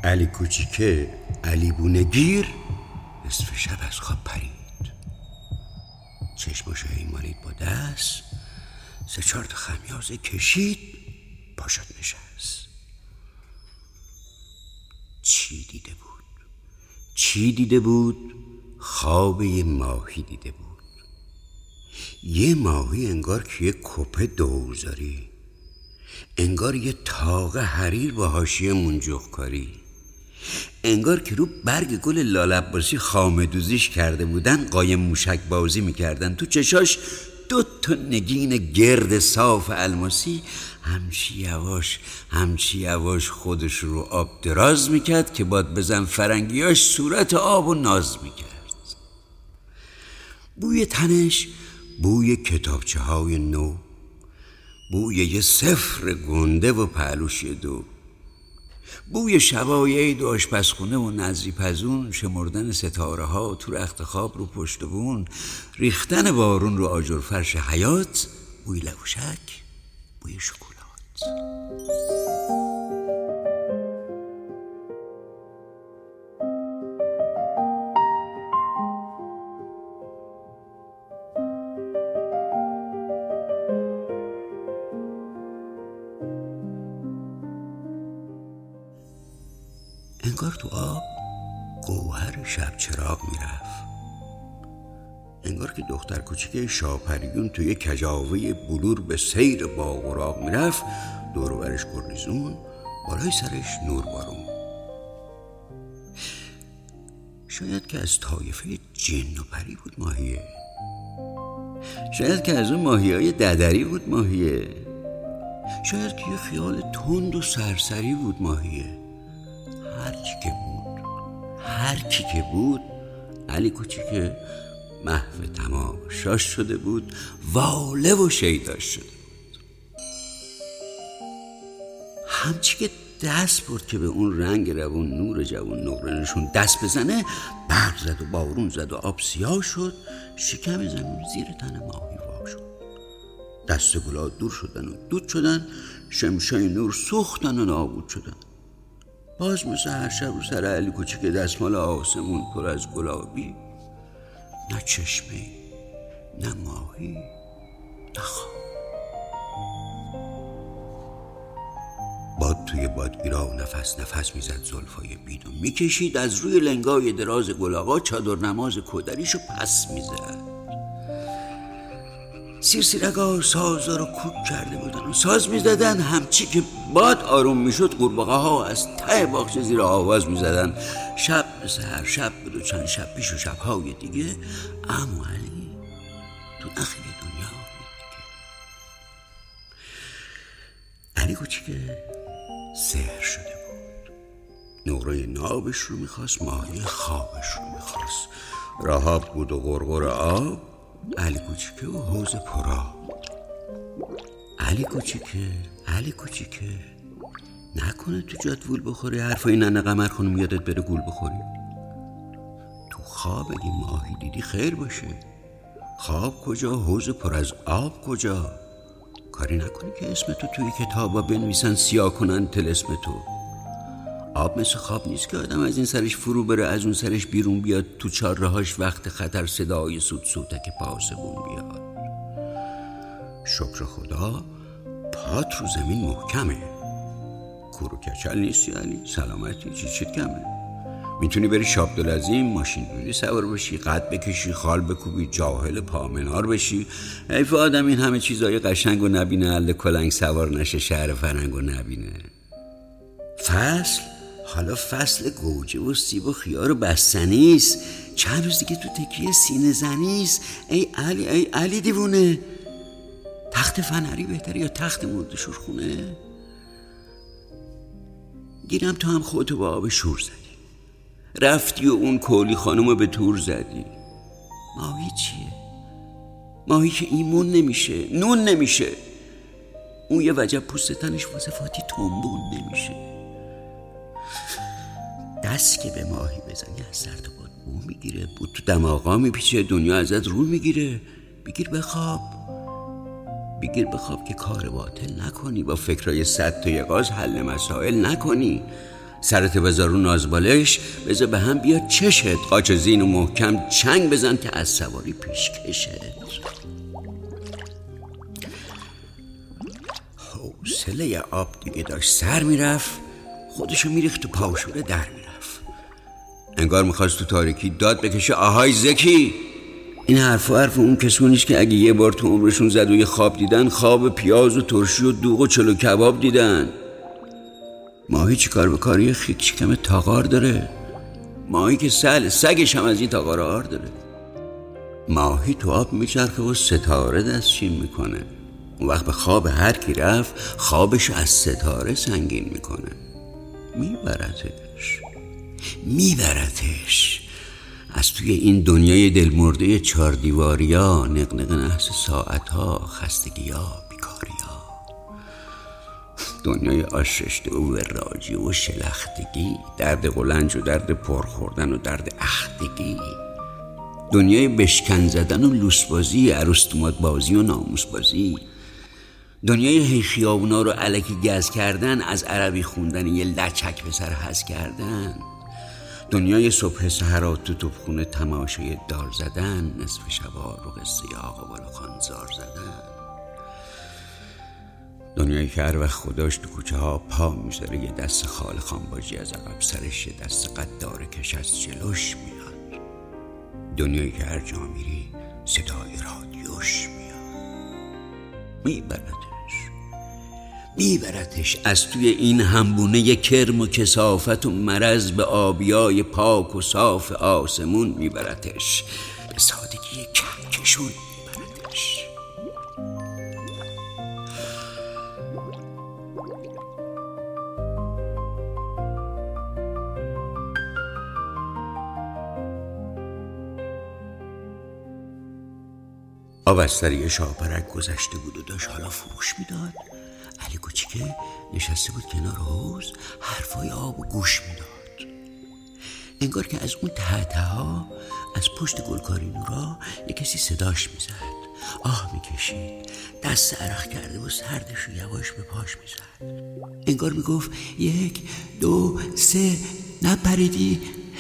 علی کوچیکه علی بونگیر نصف شب از خواب پرید. چشماشو مالید با دست، 3-4 تا خمیازه کشید، پاشد نشست. چی دیده بود؟ خواب یه ماهی دیده بود. یه ماهی انگار که یه کپه دوزاری، انگار یه تاقه حریر با حاشیه منجوقکاری، انگار که رو برگ گل لالعباسی خامه دوزیش کرده بودن، قایم موشک بازی میکردن. تو چشاش 2 تا نگین گرد صاف الماسی همچی یواش خودش رو آب دراز میکرد که باد بزن فرنگیاش صورت آب و ناز میکرد. بوی تنش بوی کتابچه های نو، بوی یه صفر گنده و پهلوش 2، بوی شبای عید و آشپزخونه و نظری پزون، شمردن ستاره ها تو رخت خواب رو پشت بون، ریختن بارون رو آجر فرش حیات، بوی لوشک، بوی شکلات. انگار تو آب گوهر شب چراغ میرفت، انگار که دختر کوچیک شاپریون توی کجاوه بلور به سیر باغ و راغ میرفت، دور و برش گرنیزون، بالای سرش نور بارون. شاید که از طایفه جن و پری بود ماهیه، شاید که از اون ماهیهای ددری بود ماهیه، شاید که یه خیال تند و سرسری بود ماهیه. هر کی که بود علی کوچیکه محو تماشاش شده بود، واله و شیداش شده بود. همچی که دست برد که به اون رنگ روون نور جوون نقرنشون دست بزنه، برق زد و بارون زد و آب سیاه شد، شکم زمین زیر تن ماهی وا شد. دست گلا دور شدن و دود شدن، شمشای نور سوختن و نابود شدن. باز مثل هر شب رو سر علی کوچیک دستمال آسمون پر از گلابی، نه چشمه، نه ماهی، نه خواب. باد توی بادگیرا نفس میزد، زلفای بیدو میکشید، از روی لنگای دراز گلاغا چادر نماز کودریشو پس میزد. سیرسیرگا سازا رو کوک کرده بودن و ساز میزدن. همچی که باد آروم میشد، قورباغه ها از ته باغچه زیر آواز میزدن. شب مثل هر شب بود و چند شب پیش و شبهای دیگه. اما علی تو نخیل دنیا دیگه. علی کوچیکه سحر شده بود. نقره نابش رو میخواست، ماهی خوابش رو میخواست. رهاب بود و غرغر آب، علی کوچیکه و حوض پرآب. علی کوچیکه نکنه تو جات وول بخوری، حرفای ننه قمر خانم یادت بره گول بخوری. تو خواب اگه ماهی دیدی خیر باشه. خواب کجا، حوض پر از آب کجا؟ کاری نکنی که اسم تو توی کتابا بنویسن، سیاه کنن طلسم تو. آب مثل خواب نیست که آدم از این سرش فرو بره، از اون سرش بیرون بیاد. تو چاره‌هاش وقت خطر صدای سوتک پاسبون بیاد. شکر خدا پات رو زمین محکمه، کورو کچل نیستی علی، سلامتی، چیت کمه. میتونی بری شابدالعظیم ماشین دوری سوار بشی، قد بکشی، خال بکوبی، جاهل پامنار بشی. حیف آدم این همه چیزای قشنگ و نبینه، اله کلنگ سوار نشه، شهر فرنگ و نبینه. حالا فصل گوجه و سیب و خیار و بستنیست. چند روز دیگه تو تکیه سینه زنیست. ای علی دیوونه، تخت فنری بهتره یا تخت مرد شورخونه؟ گیرم تو هم خودتو با آب شور زدی، رفتی و اون کولی خانومو به تور زدی. ماهی چیه؟ ماهی که ایمون نمیشه، نون نمیشه. اون یه وجب پوست تنش واسه فاتی تنبون نمیشه. دست که به ماهی بزنی از سر تا باد بو میگیره، بود تو دماغا میپیچه، دنیا ازت رو میگیره. بگیر بخواب که کار باطل نکنی، با فکرای 100 تا یقاز حل مسائل نکنی. سرت بذار رو نازبالش، بذار به هم بیاد چشت، قاچ زین و محکم چنگ بزن که از سواری پیش کشت. حوصله آب دیگه داشت سر میرفت، خودشو میریخت تو پاوشوره در میرفت. انگار میخواست تو تاریکی داد بکشه آهای زکی. این حرف اون کسونیش که اگه یه بار تو عمرشون زد و یه خواب دیدن، خواب پیاز و ترشی و دوغ و چلو کباب دیدن. ماهی چی کار به کاری خیک شکم تاغار داره؟ ماهی که سگش هم از این تاغار آر داره. ماهی تو آب میچرخه و ستاره دستچین میکنه. اون وقت به خواب هر کی رفت، خوابش از ستاره سنگین میکنه. میبرتش از توی این دنیای دلمرده 4 دیواریا، نقنق نحس ساعتها، خستگیا، بیکاریا، دنیای آششته و وراجی و شلختگی، درد قلنج و درد پرخوردن و درد اختگی، دنیای بشکن زدن و لوسبازی، عروستومات بازی و ناموس بازی، دنیای هی خیابونا رو الکی گز کردن، از عربی خوندن یه لچک به سر هز کردن، دنیای صبح سحرات تو توپخونه تماشای دار زدن، نصف شبا رو قصه آقا بالاخان زار زدن، دنیایی که هر وقت خداش تو کوچه ها پا میذاره یه دست خال خانباجی از عقب سرش، یه دست قدار کش از جلوش میاد، دنیایی که هر جا میری صدای رادیوش میاد. میبرتش از توی این همبونه کرم و کثافت و مرض به آبیای پاک و صاف آسمون میبرتش، به سادگی کهکشون میبرتش. آب از سر یه شاپرک گذشته بود و داشت حالا فوش میداد. علی کوچیکه نشسته بود کنار حوض، حرفای آب و گوش میداد. انگار که از اون ته ها، از پشت گلکاری نورا، یه کسی صداش میزد. آه میکشید، دست عرق کرده و سردش رو یواش به پاش میزد. انگار میگفت 1 2 3 نپریدی.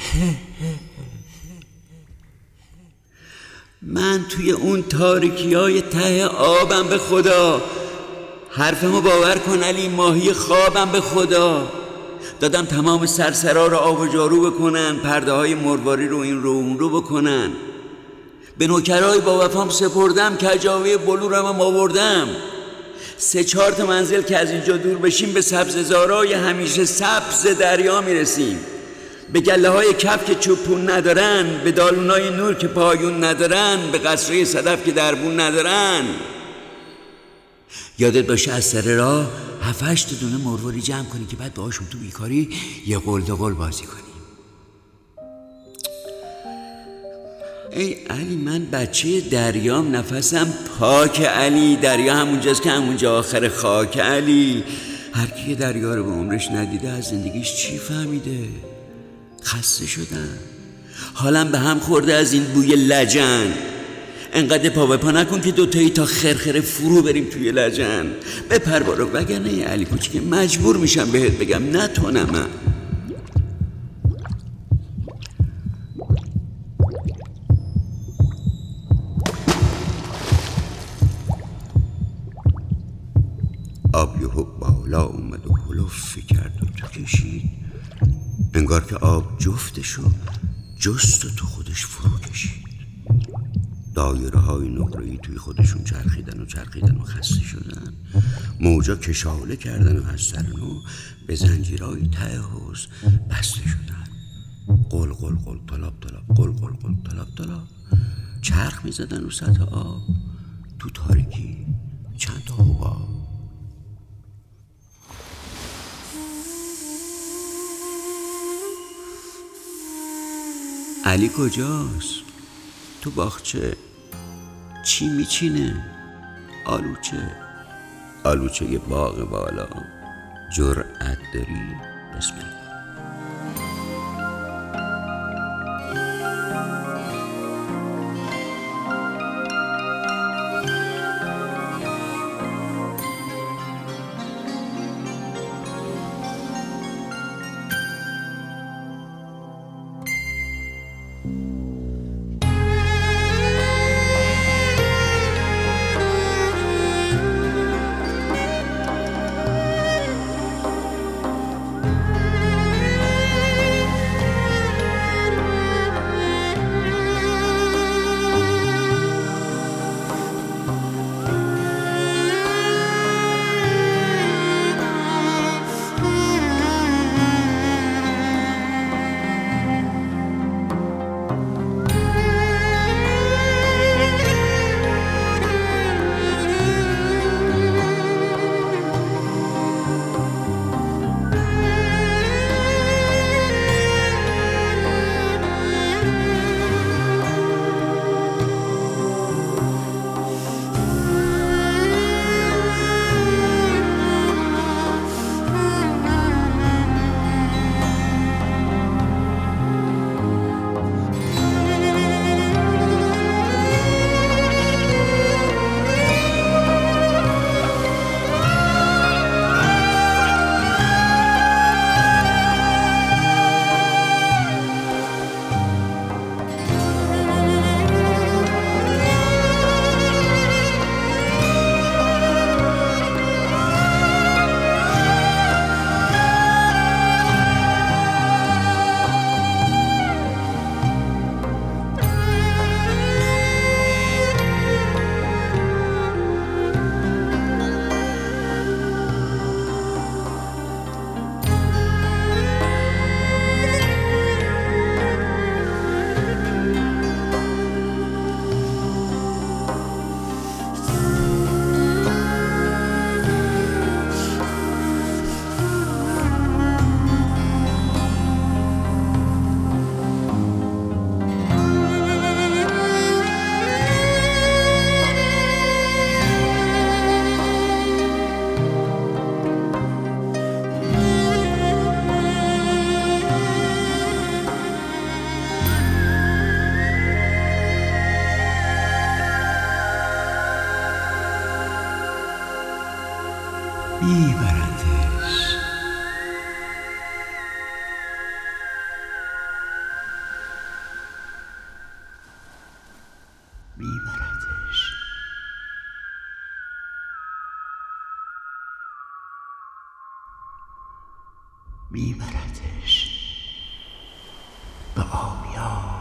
من توی اون تاریکیای ته آبم به خدا. حرفمو باور کن علی، ماهی خوابم به خدا. دادم تمام سرسرا رو آب و جارو بکنن، پرده های مرواری رو این رو اون رو بکنن. به نوکرای با وفام سپردم، کجاوی بلورم هم آوردم. 3-4 تا منزل که از اینجا دور بشیم به سبززارای همیشه سبز دریا میرسیم، به گله های کف که چوبون ندارن، به دالونای نور که پایون ندارن، به قصره صدف که دربون ندارن. یادت باشه از سر راه 7-8 تا دونه مرواری جمع کنی که بعد باهاشون تو بیکاری یه قلدقل بازی کنیم. ای علی، من بچه دریام، نفسم پاک علی. دریا همونجاست که همونجا آخر خاک علی. هر کی دریا رو به عمرش ندیده از زندگیش چی فهمیده؟ خسته شدم، حالم به هم خورده از این بوی لجن. انقدر پا به پا نکن که دوتایی تا خرخره فرو بریم توی لجن. بپر بارو، وگرنه علی کوچیک مجبور میشم بهت بگم نتونم. من آب یهو بالا اومد و هلوفی کرد و تو کشید. انگار که آب جفتشو جست و تو خودش فرو کشید. دایره های نقره‌ای توی خودشون چرخیدن و خسته شدن. موجا کشاله کردن و از سر نو به زنجیرهای ته حوض بسته شدن. قل قل قل طلاب طلاب، قل قل قل طلاب طلاب، چرخ میزدن رو سطح آب. تو تاریکی چند تا حباب. علی کجاست؟ تو باغچه چی میچینه؟ آلوچه یه باغ بالا. جرأت داری؟ بسم الله. میبردش به آبیار.